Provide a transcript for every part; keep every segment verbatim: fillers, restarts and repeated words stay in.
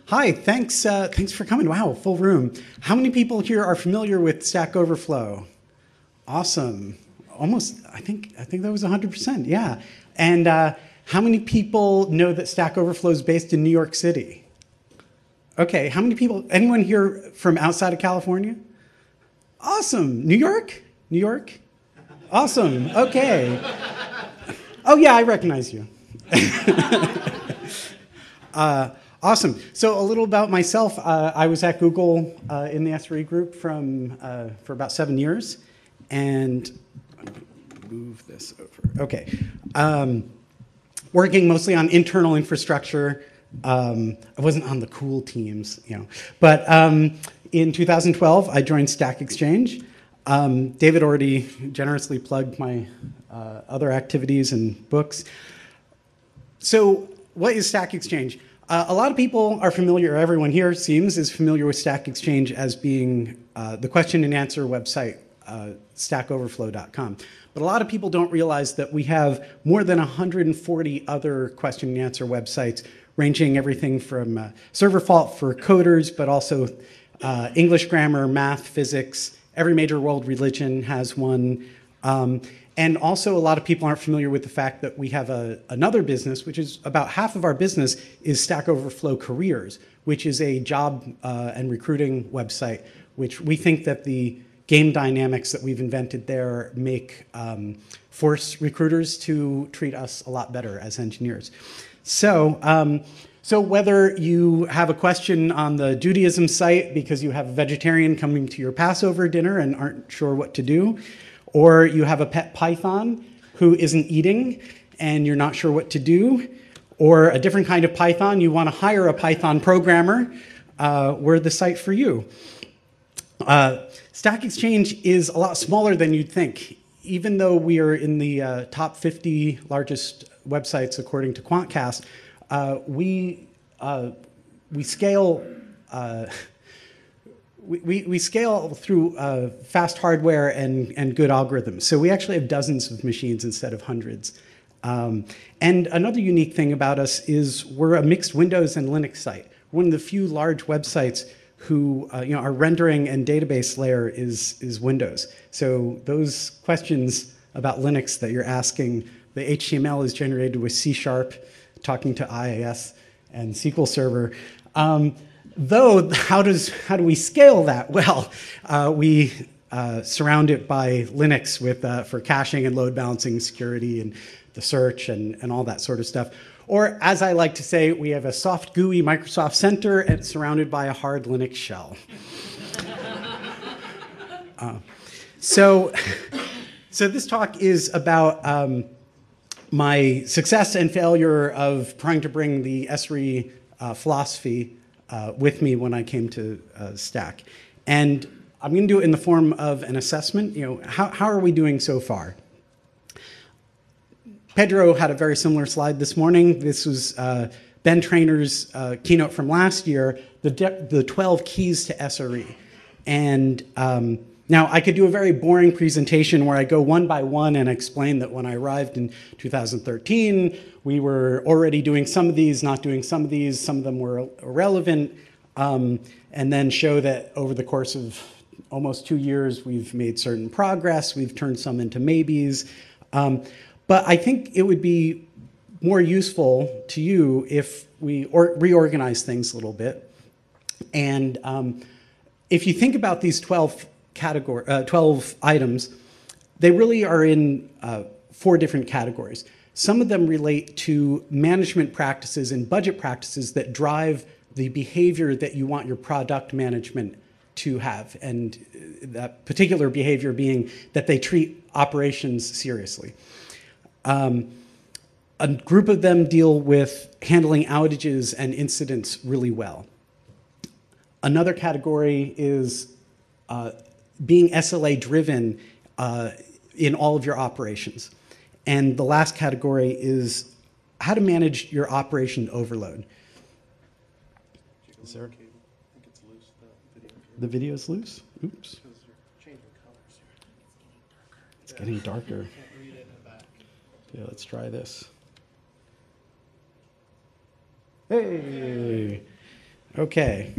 Hi, thanks, uh, thanks for coming. Wow, full room. How many people here are familiar with Stack Overflow? Awesome. Almost, I think, I think that was one hundred percent, yeah. And uh, how many people know that Stack Overflow is based in New York City? Okay, how many people, anyone here from outside of California? Awesome. New York? New York? Awesome, okay. Oh yeah, I recognize you. uh, awesome. So a little about myself. Uh, I was at Google uh, in the S R E group from uh, for about seven years, and move this over. Okay, um, working mostly on internal infrastructure. Um, I wasn't on the cool teams, you know, but um, in two thousand twelve, I joined Stack Exchange. Um, David already generously plugged my uh, other activities and books. So what is Stack Exchange? Uh, a lot of people are familiar, everyone here seems is familiar with Stack Exchange as being uh, the question and answer website, uh, stack overflow dot com. But a lot of people don't realize that we have more than one hundred forty other question and answer websites, ranging everything from uh, Server Fault for coders, but also uh, English grammar, math, physics. Every major world religion has one. Um, And also, a lot of people aren't familiar with the fact that we have a, another business, which is about half of our business is Stack Overflow Careers, which is a job uh, and recruiting website, which we think that the game dynamics that we've invented there make um, force recruiters to treat us a lot better as engineers. So, um, so whether you have a question on the Judaism site because you have a vegetarian coming to your Passover dinner and aren't sure what to do, or you have a pet python who isn't eating and you're not sure what to do, or a different kind of python, you want to hire a Python programmer, uh, we're the site for you. Uh, Stack Exchange is a lot smaller than you'd think. Even though we are in the uh, top fifty largest websites according to Quantcast, uh, we, uh, we scale uh, We, we, we scale through uh, fast hardware and, and good algorithms. So we actually have dozens of machines instead of hundreds. Um, and another unique thing about us is we're a mixed Windows and Linux site. One of the few large websites who, uh, you know, our rendering and database layer is, is Windows. So those questions about Linux that you're asking, the H T M L is generated with C Sharp, talking to I I S and S Q L Server. Um, Though, how does how do we scale that? Well, uh, we uh, surround it by Linux with uh, for caching and load balancing, security, and the search and, and all that sort of stuff. Or, as I like to say, we have a soft G U I Microsoft Center and surrounded by a hard Linux shell. uh, so, so this talk is about um, my success and failure of trying to bring the S R E uh, philosophy Uh, with me when I came to uh, Stack. And I'm going to do it in the form of an assessment. You know, how, how are we doing so far? Pedro had a very similar slide this morning. This was uh, Ben Trainor's uh, keynote from last year, the, the twelve keys to S R E. And um, now I could do a very boring presentation where I go one by one and explain that when I arrived in two thousand thirteen, we were already doing some of these, not doing some of these, some of them were irrelevant, um, and then show that over the course of almost two years, we've made certain progress, we've turned some into maybes. Um, but I think it would be more useful to you if we or reorganize things a little bit. And um, if you think about these twelve, category, uh, twelve items, they really are in uh, four different categories. Some of them relate to management practices and budget practices that drive the behavior that you want your product management to have, and that particular behavior being that they treat operations seriously. Um, a group of them deal with handling outages and incidents really well. Another category is uh, being S L A driven uh, in all of your operations. And the last category is how to manage your operation overload. Is there? I think it's loose. The video. The video is loose? Oops. Because you're changing colors. It's getting darker. You can't read it in the back. Yeah, let's try this. Hey. Okay.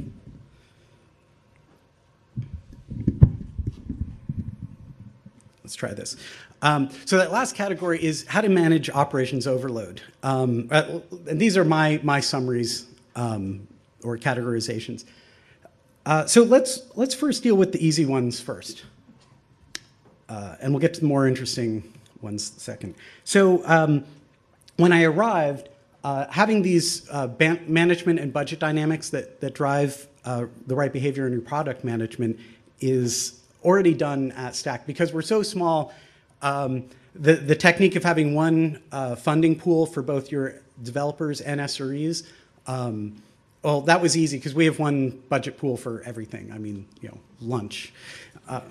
Let's try this. Um, so that last category is how to manage operations overload. Um, uh, and these are my, my summaries um, or categorizations. Uh, so let's, let's first deal with the easy ones first. Uh, and we'll get to the more interesting ones second. So um, when I arrived, uh, having these uh, management and budget dynamics that, that drive uh, the right behavior in your product management is already done at Stack. Because we're so small, um, the, the technique of having one uh, funding pool for both your developers and S R Es, um, well, that was easy because we have one budget pool for everything. I mean, you know, lunch. Uh,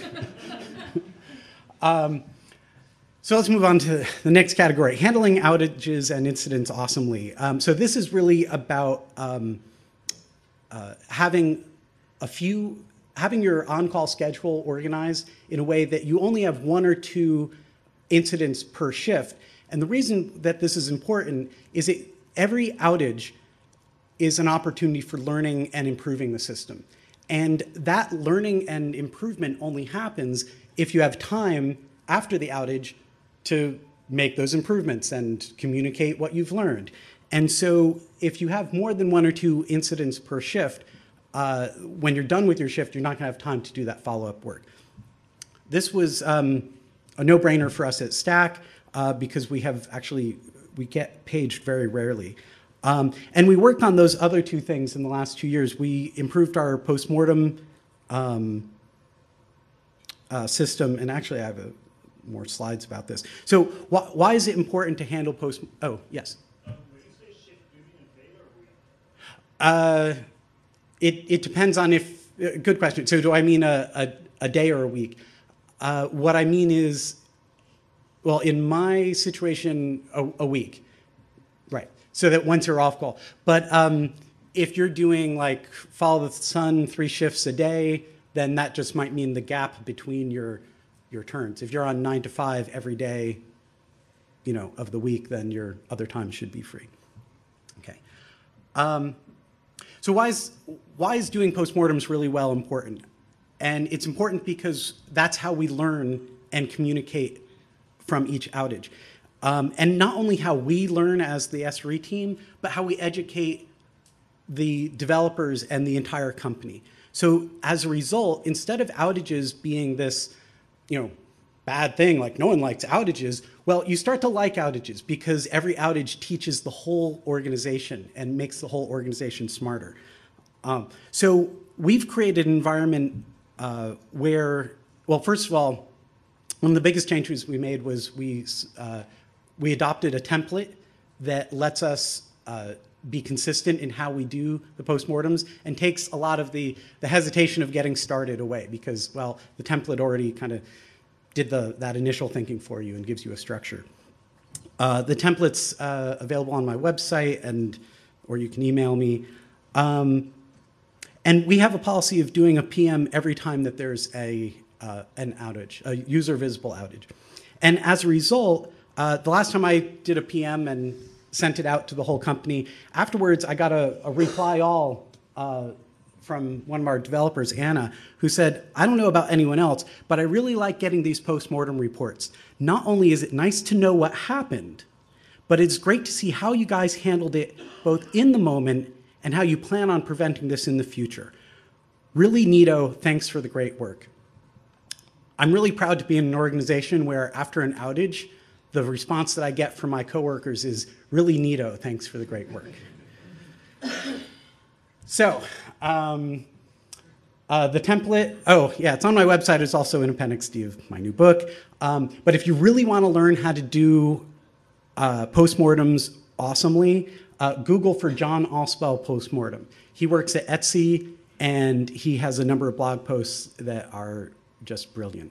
um, so let's move on to the next category, handling outages and incidents awesomely. Um, so this is really about um, uh, having a few, having your on-call schedule organized in a way that you only have one or two incidents per shift. And the reason that this is important is that every outage is an opportunity for learning and improving the system. And that learning and improvement only happens if you have time after the outage to make those improvements and communicate what you've learned. And so if you have more than one or two incidents per shift, uh, when you're done with your shift, you're not gonna have time to do that follow-up work. This was um, a no-brainer for us at Stack uh, because we have actually, we get paged very rarely. Um, and we worked on those other two things in the last two years. We improved our postmortem um, uh, system, and actually I have a, more slides about this. So wh why is it important to handle post, oh, yes? Um, would you say shift duty in a day or a week? Uh, it, it depends on if, uh, good question. So do I mean a, a, a day or a week? Uh, what I mean is, well, in my situation, a, a week, right? So that once you're off call. But um, if you're doing like follow the sun, three shifts a day, then that just might mean the gap between your, your turns. If you're on nine to five every day, you know, of the week, then your other time should be free. Okay. Um, so why is, why is doing postmortems really well important? And it's important because that's how we learn and communicate from each outage. Um, and not only how we learn as the S R E team, but how we educate the developers and the entire company. So as a result, instead of outages being this, you know, bad thing, like no one likes outages, well, you start to like outages because every outage teaches the whole organization and makes the whole organization smarter. Um, so we've created an environment uh, where, well, first of all, one of the biggest changes we made was we uh, we adopted a template that lets us uh, be consistent in how we do the postmortems and takes a lot of the, the hesitation of getting started away because, well, the template already kind of did the, that initial thinking for you and gives you a structure. Uh, the template's uh, available on my website, and or you can email me. Um, and we have a policy of doing a P M every time that there's a, uh, an outage, a user visible outage. And as a result, Uh, the last time I did a P M and sent it out to the whole company, afterwards I got a, a reply all uh, from one of our developers, Anna, who said, I don't know about anyone else, but I really like getting these postmortem reports. Not only is it nice to know what happened, but it's great to see how you guys handled it both in the moment and how you plan on preventing this in the future. Really neato, thanks for the great work. I'm really proud to be in an organization where after an outage, the response that I get from my coworkers is really neato, thanks for the great work. So, um, uh, the template, oh yeah, it's on my website. It's also in Appendix D of my new book. Um, but if you really want to learn how to do uh, postmortems awesomely, uh, Google for John Allspell postmortem. He works at Etsy, and he has a number of blog posts that are just brilliant.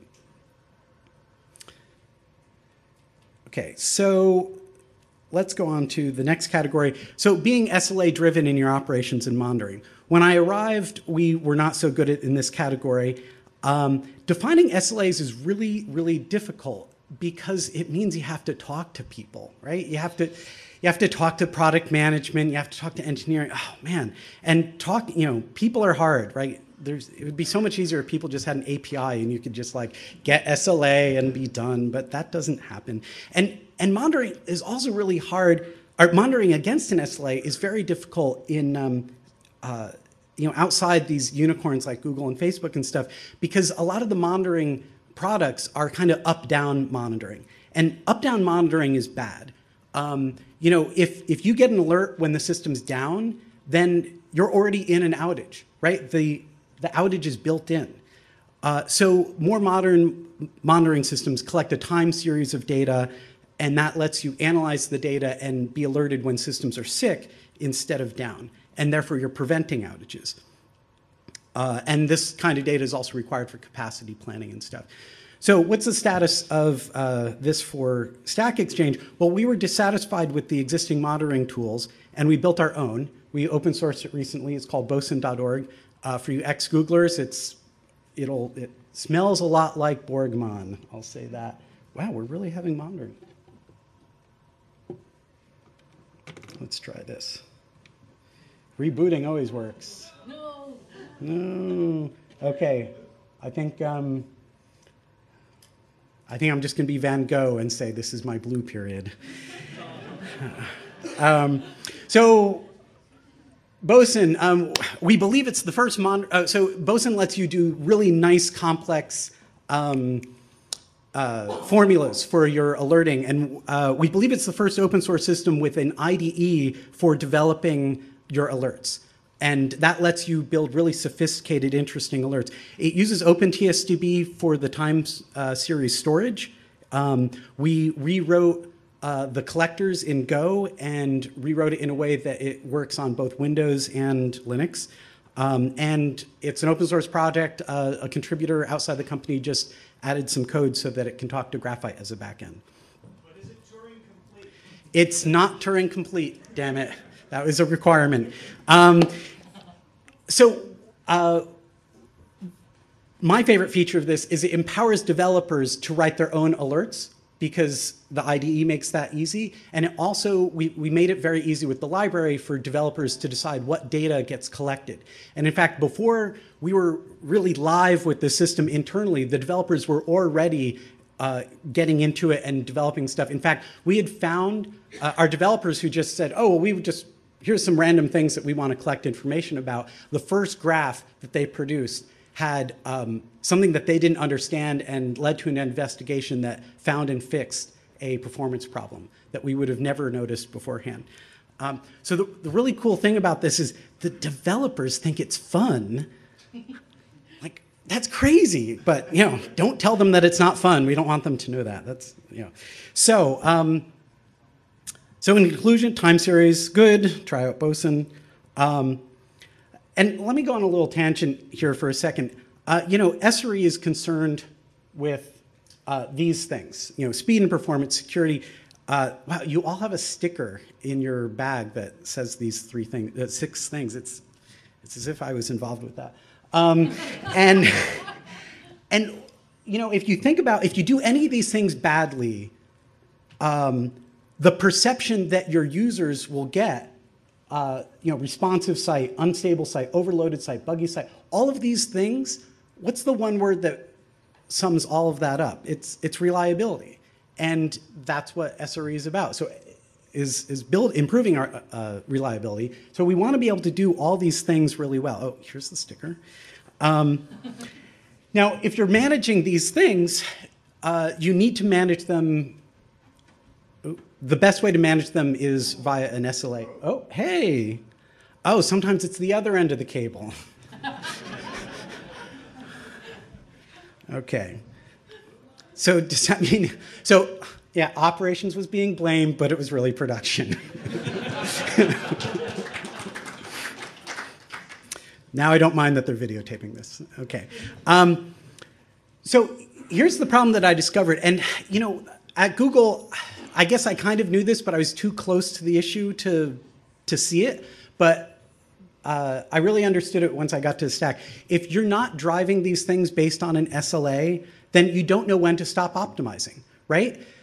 Okay, so let's go on to the next category. So being S L A driven in your operations and monitoring. When I arrived, we were not so good at in this category. Um, defining S L As is really, really difficult because it means you have to talk to people, right? You have to, you you have to talk to product management, you have to talk to engineering. Oh man, and talk. You know, people are hard, right? There's, it would be so much easier if people just had an A P I and you could just like get S L A and be done, but that doesn't happen. And and monitoring is also really hard. Or monitoring against an S L A is very difficult in um, uh, you know, outside these unicorns like Google and Facebook and stuff, because a lot of the monitoring products are kind of up-down monitoring, and up-down monitoring is bad. Um, you know, if if you get an alert when the system's down, then you're already in an outage, right? The the outage is built in. Uh, so more modern monitoring systems collect a time series of data, and that lets you analyze the data and be alerted when systems are sick instead of down, and therefore you're preventing outages. Uh, and this kind of data is also required for capacity planning and stuff. So what's the status of uh, this for Stack Exchange? Well, we were dissatisfied with the existing monitoring tools, and we built our own. We open sourced it recently. It's called boson dot org. Uh, for you ex-Googlers, it's, it'll, it smells a lot like Borgmon, I'll say that. Wow, we're really having monitoring. Let's try this. Rebooting always works. No. No. Okay. I think um, I think I'm just going to be Van Gogh and say this is my blue period. um, so Boson, um, we believe it's the first mon. Uh, so Boson lets you do really nice, complex um, Uh, formulas for your alerting, and uh, we believe it's the first open source system with an I D E for developing your alerts. And that lets you build really sophisticated, interesting alerts. It uses OpenTSDB for the time uh, series storage. Um, we rewrote uh, the collectors in Go and rewrote it in a way that it works on both Windows and Linux. Um, and it's an open source project. Uh, a contributor outside the company just added some code so that it can talk to Graphite as a backend. But is it Turing complete? It's not Turing complete, damn it. That was a requirement. Um, so uh, my favorite feature of this is it empowers developers to write their own alerts, because the I D E makes that easy. And it also, we, we made it very easy with the library for developers to decide what data gets collected. And in fact, before we were really live with the system internally, the developers were already uh, getting into it and developing stuff. In fact, we had found uh, our developers who just said, oh, well, we would just, here's some random things that we want to collect information about. The first graph that they produced had um, something that they didn't understand and led to an investigation that found and fixed a performance problem that we would have never noticed beforehand. Um, so the, the really cool thing about this is the developers think it's fun. Like, that's crazy, but you know, don't tell them that it's not fun. We don't want them to know that. That's, you know. So, um, so in conclusion, time series, good. Try out Boson. Um, And let me go on a little tangent here for a second. Uh, you know, S R E is concerned with uh, these things, you know, speed and performance, security. Uh, wow, you all have a sticker in your bag that says these three things, uh, six things. It's, it's as if I was involved with that. Um, and, and, you know, if you think about, if you do any of these things badly, um, the perception that your users will get, Uh, you know, responsive site, unstable site, overloaded site, buggy site, all of these things, what's the one word that sums all of that up? It's, it's reliability. And that's what S R E is about. So is, is build, improving our uh, reliability. So we want to be able to do all these things really well. Oh, here's the sticker. Um, now, if you're managing these things, uh, you need to manage them. The best way to manage them is via an S L A. Oh, hey. Oh, sometimes it's the other end of the cable. Okay. So does that mean, so yeah, operations was being blamed, but it was really production. Now I don't mind that they're videotaping this. Okay. Um, so here's the problem that I discovered. And, you know, at Google, I guess I kind of knew this, but I was too close to the issue to, to see it. But uh, I really understood it once I got to the stack. If you're not driving these things based on an S L A, then you don't know when to stop optimizing, right?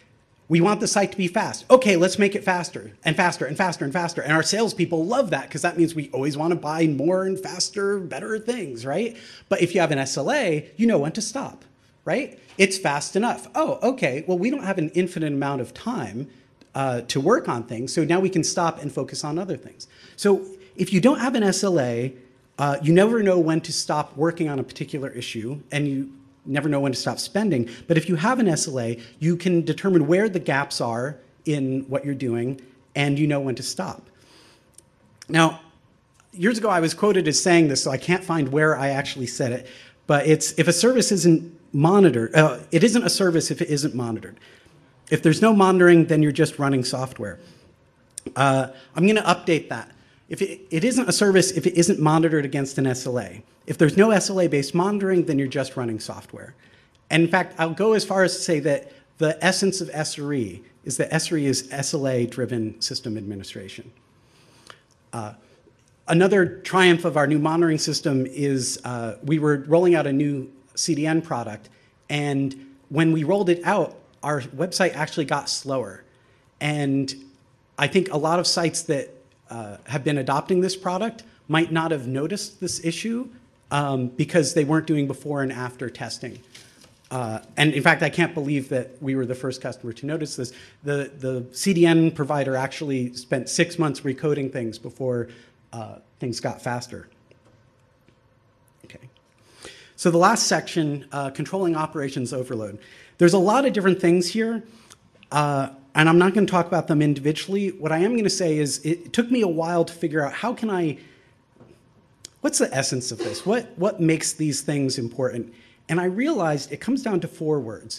We want the site to be fast. Okay, let's make it faster and faster and faster and faster. And our salespeople love that because that means we always want to buy more and faster, better things, right? But if you have an S L A, you know when to stop, right? It's fast enough. Oh, okay, well, we don't have an infinite amount of time uh, to work on things, so now we can stop and focus on other things. So if you don't have an S L A, uh, you never know when to stop working on a particular issue, and you never know when to stop spending. But if you have an S L A, you can determine where the gaps are in what you're doing, and you know when to stop. Now, years ago, I was quoted as saying this, so I can't find where I actually said it, but it's if a service isn't monitored, uh, it isn't a service if it isn't monitored. If there's no monitoring, then you're just running software. Uh, I'm going to update that. If it, it isn't a service if it isn't monitored against an S L A. If there's no S L A-based monitoring, then you're just running software. And in fact, I'll go as far as to say that the essence of S R E is that S R E is S L A-driven system administration. Uh, another triumph of our new monitoring system is uh, we were rolling out a new C D N product, and when we rolled it out, our website actually got slower. And I think a lot of sites that uh, have been adopting this product might not have noticed this issue um, because they weren't doing before and after testing. Uh, and in fact, I can't believe that we were the first customer to notice this. The, the C D N provider actually spent six months recoding things before uh, things got faster. Okay. So the last section, uh, controlling operations overload. There's a lot of different things here, uh, and I'm not going to talk about them individually. What I am going to say is it took me a while to figure out how can I, what's the essence of this? What, what makes these things important? And I realized it comes down to four words: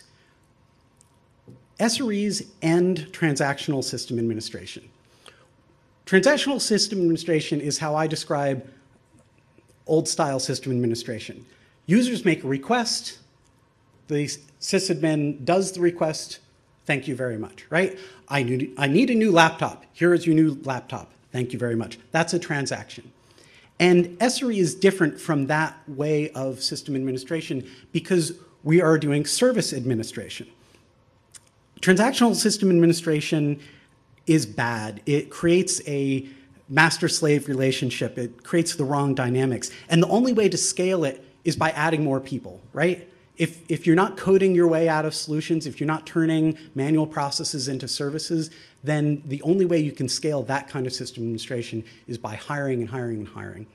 S R Es and transactional system administration. Transactional system administration is how I describe old-style system administration. Users make a request, the sysadmin does the request, thank you very much, right? I need, I need a new laptop. Here is your new laptop. Thank you very much. That's a transaction. And S R E is different from that way of system administration because we are doing service administration. Transactional system administration is bad. It creates a master-slave relationship. It creates the wrong dynamics. And the only way to scale it is by adding more people, right? If, if you're not coding your way out of solutions, if you're not turning manual processes into services, then the only way you can scale that kind of system administration is by hiring and hiring and hiring.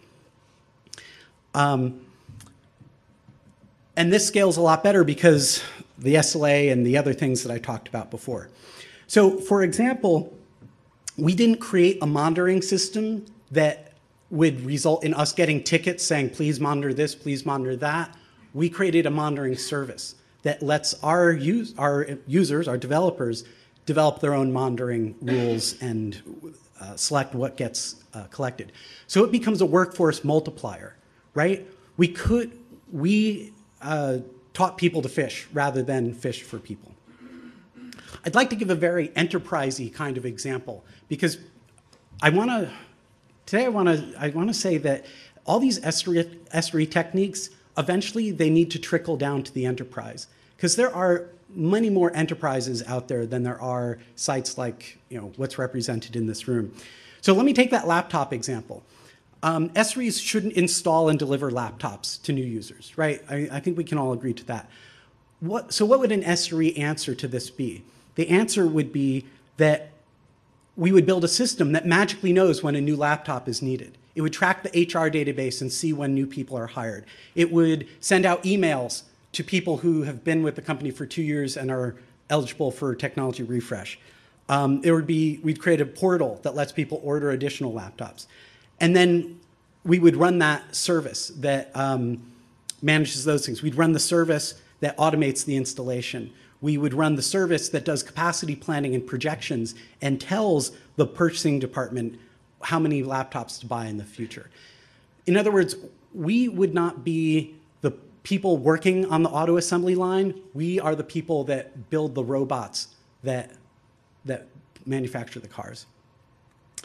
Um, and this scales a lot better because the S L A and the other things that I talked about before. So, for example, we didn't create a monitoring system that would result in us getting tickets saying, please monitor this, please monitor that. We created a monitoring service that lets our, use, our users, our developers, develop their own monitoring rules and uh, select what gets uh, collected. So it becomes a workforce multiplier, right? We could, we uh, taught people to fish rather than fish for people. I'd like to give a very enterprisey kind of example because I want to, today I want to, I want to say that all these S R E techniques, eventually they need to trickle down to the enterprise because there are many more enterprises out there than there are sites like, you know, what's represented in this room. So let me take that laptop example. Um, S R Es shouldn't install and deliver laptops to new users, right? I, I think we can all agree to that. What, so what would an S R E answer to this be? The answer would be that we would build a system that magically knows when a new laptop is needed. It would track the H R database and see when new people are hired. It would send out emails to people who have been with the company for two years and are eligible for technology refresh. Um, it would be, we'd create a portal that lets people order additional laptops. And then we would run that service that um, manages those things. We'd run the service that automates the installation. We would run the service that does capacity planning and projections and tells the purchasing department how many laptops to buy in the future. In other words, we would not be the people working on the auto assembly line. We are the people that build the robots that, that manufacture the cars.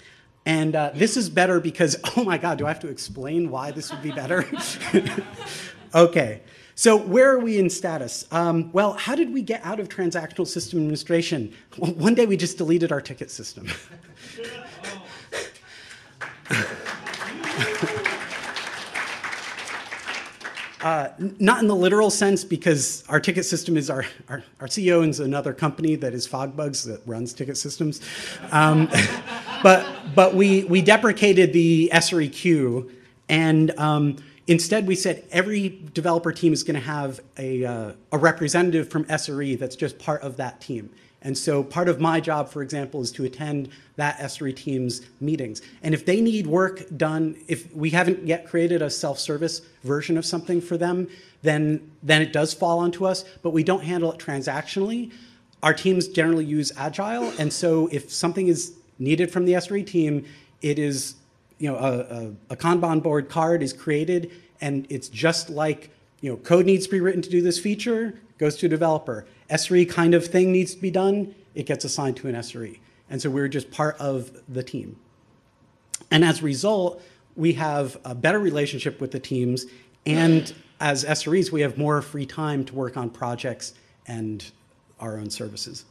And uh, this is better because, oh my God, do I have to explain why this would be better? Okay, so where are we in status? Um, well, how did we get out of transactional system administration? Well, one day we just deleted our ticket system. Uh, not in the literal sense, because our ticket system is our, our, our C E O owns another company that is Fogbugs that runs ticket systems. Um, but but we, we deprecated the S R E queue, and um, instead we said every developer team is going to have a, uh, a representative from S R E that's just part of that team. And so part of my job, for example, is to attend that S R E team's meetings. And if they need work done, if we haven't yet created a self-service version of something for them, then, then it does fall onto us, but we don't handle it transactionally. Our teams generally use Agile, and so if something is needed from the S R E team, it is, you know, a, a, a Kanban board card is created, and it's just like, you know, code needs to be written to do this feature, goes to a developer. S R E kind of thing needs to be done, it gets assigned to an S R E. And so we're just part of the team. And as a result, we have a better relationship with the teams, and as S R Es, we have more free time to work on projects and our own services.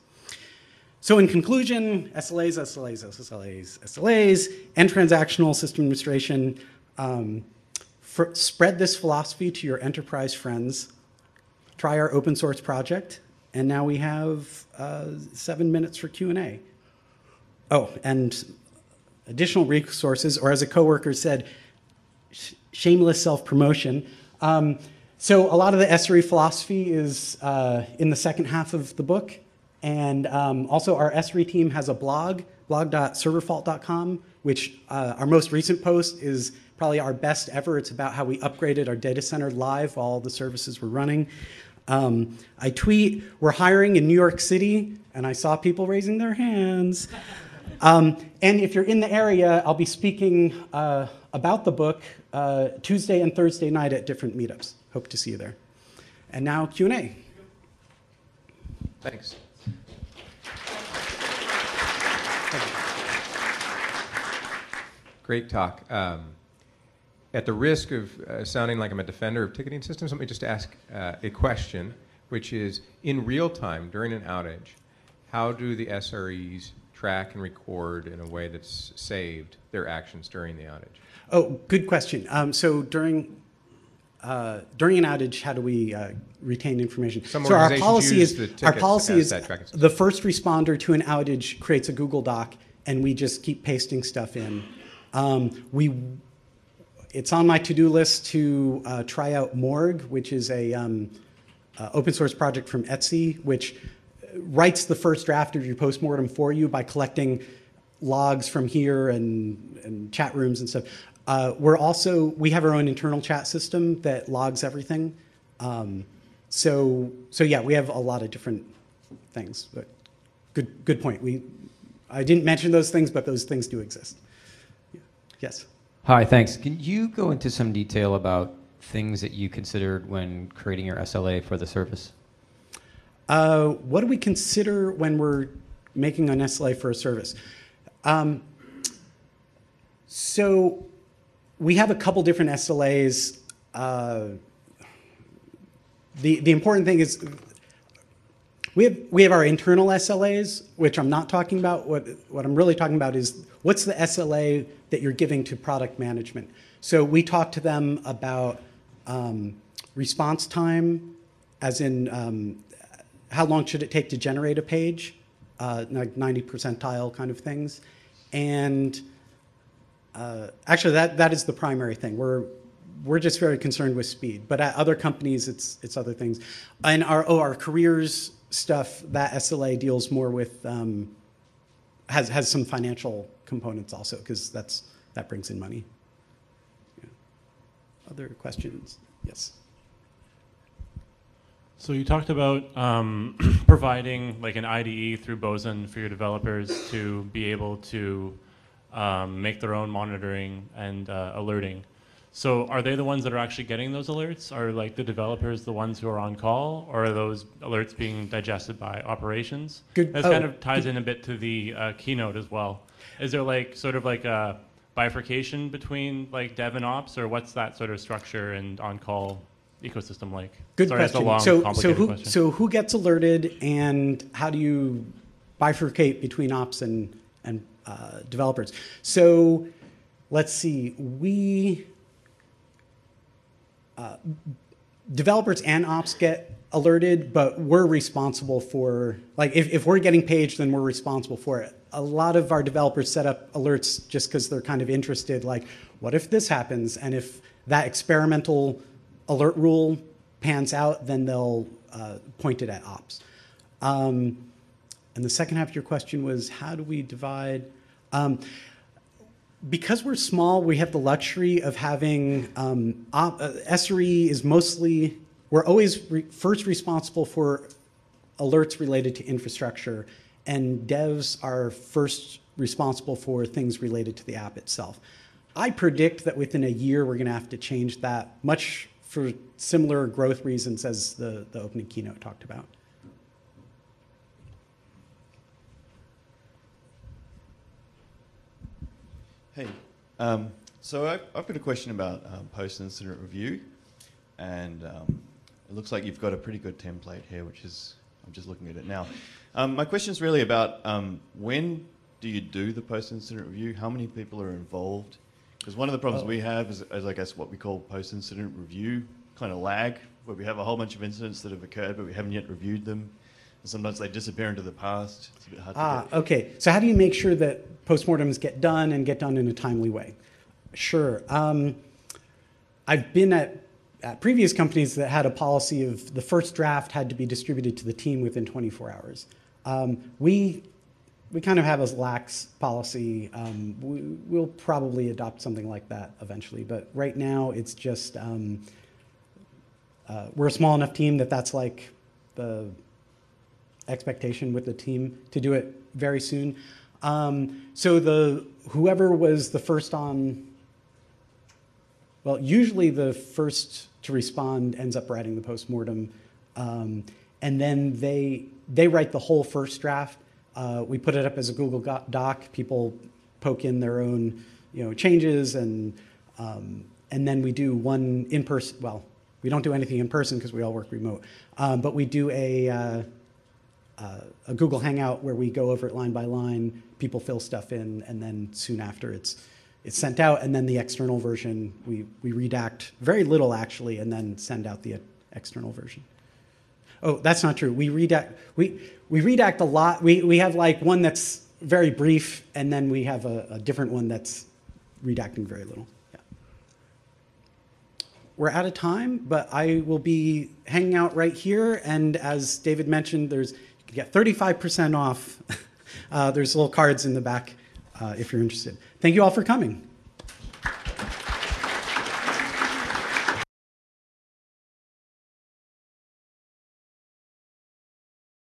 So in conclusion, S L As, S L As, S L As, S L As, and transactional system administration, um, for, spread this philosophy to your enterprise friends. Try our open source project. And now we have uh, seven minutes for Q and A. Oh, and additional resources, or as a coworker said, sh shameless self-promotion. Um, so a lot of the S R E philosophy is uh, in the second half of the book. And um, also our S R E team has a blog, blog dot serverfault dot com, which uh, our most recent post is probably our best ever. It's about how we upgraded our data center live while all the services were running. Um, I tweet, we're hiring in New York City, and I saw people raising their hands. Um, and if you're in the area, I'll be speaking uh, about the book uh, Tuesday and Thursday night at different meetups. Hope to see you there. And now Q and A. Thanks. Great talk. Um, At the risk of uh, sounding like I'm a defender of ticketing systems, let me just ask uh, a question, which is, in real time, during an outage, how do the S R Es track and record in a way that's saved their actions during the outage? Oh, good question. Um, so during uh, during an outage, how do we uh, retain information? Some so our organizations policy use is the our tickets policy as is that tracking system. the first responder to an outage creates a Google Doc, and we just keep pasting stuff in. Um, we It's on my to-do list to uh, try out Morg, which is a um, uh, open source project from Etsy, which writes the first draft of your postmortem for you by collecting logs from here and, and chat rooms and stuff. Uh, we're also, we have our own internal chat system that logs everything. Um, so, so yeah, we have a lot of different things. But good, good point. We, I didn't mention those things, but those things do exist. Yeah. Yes. Hi, thanks. Can you go into some detail about things that you considered when creating your S L A for the service? Uh, what do we consider when we're making an S L A for a service? Um, so we have a couple different S L As. Uh, the, the important thing is we have, we have our internal S L As, which I'm not talking about. What, what I'm really talking about is what's the S L A that you're giving to product management. So we talk to them about um, response time, as in um, how long should it take to generate a page, uh, like ninety percentile kind of things. And uh, actually that, that is the primary thing. We're, we're just very concerned with speed, but at other companies it's, it's other things. And our, oh, our careers stuff, that S L A deals more with, um, has, has some financial components also, because that's, that brings in money. Yeah. Other questions? Yes. So you talked about um, providing like an I D E through Boson for your developers to be able to um, make their own monitoring and uh, alerting. So are they the ones that are actually getting those alerts? Are like the developers the ones who are on call, or are those alerts being digested by operations? Good- That oh, kind of ties in a bit to the uh, keynote as well. Is there like sort of like a bifurcation between like dev and ops, or what's that sort of structure and on-call ecosystem like? Good Sorry, that's a question. long, so, so complicated who, question. so who gets alerted, and how do you bifurcate between ops and and uh, developers? So, let's see. We uh, developers and ops get alerted, but we're responsible for, like, if, if we're getting paged, then we're responsible for it. A lot of our developers set up alerts just because they're kind of interested, like, what if this happens? And if that experimental alert rule pans out, then they'll uh, point it at ops. Um, and the second half of your question was, how do we divide? Um, because we're small, we have the luxury of having, um, op, uh, S R E is mostly, we're always re first responsible for alerts related to infrastructure, and devs are first responsible for things related to the app itself. I predict that within a year, we're going to have to change that, much for similar growth reasons as the, the opening keynote talked about. Hey, um, so I've, I've got a question about um, post-incident review, and um, it looks like you've got a pretty good template here, which is, I'm just looking at it now. Um, my question is really about um, when do you do the post-incident review? How many people are involved? Because one of the problems Oh. we have is, is, I guess, what we call post-incident review, kind of lag, where we have a whole bunch of incidents that have occurred, but we haven't yet reviewed them. And sometimes they disappear into the past. It's a bit hard Ah, to get. okay. So how do you make sure that postmortems get done and get done in a timely way? Sure. Um, I've been at, at previous companies that had a policy of the first draft had to be distributed to the team within twenty-four hours. Um, we, we kind of have a lax policy. Um, we, we'll probably adopt something like that eventually, but right now it's just, um, uh, we're a small enough team that that's like the expectation with the team to do it very soon. Um, so the whoever was the first on, well, usually the first to respond ends up writing the postmortem, um, and then they they write the whole first draft. Uh, we put it up as a Google Doc. People poke in their own, you know, changes, and um, and then we do one in person. Well, we don't do anything in person because we all work remote, um, but we do a uh, Uh, a Google Hangout where we go over it line by line, people fill stuff in, and then soon after it's it's sent out, and then the external version, we, we redact very little actually, and then send out the external version. Oh, that's not true. We redact, we, we redact a lot. We, we have like one that's very brief, and then we have a, a different one that's redacting very little. Yeah. We're out of time, but I will be hanging out right here, and as David mentioned, there's you get thirty-five percent off. uh, there's little cards in the back uh, if you're interested. Thank you all for coming.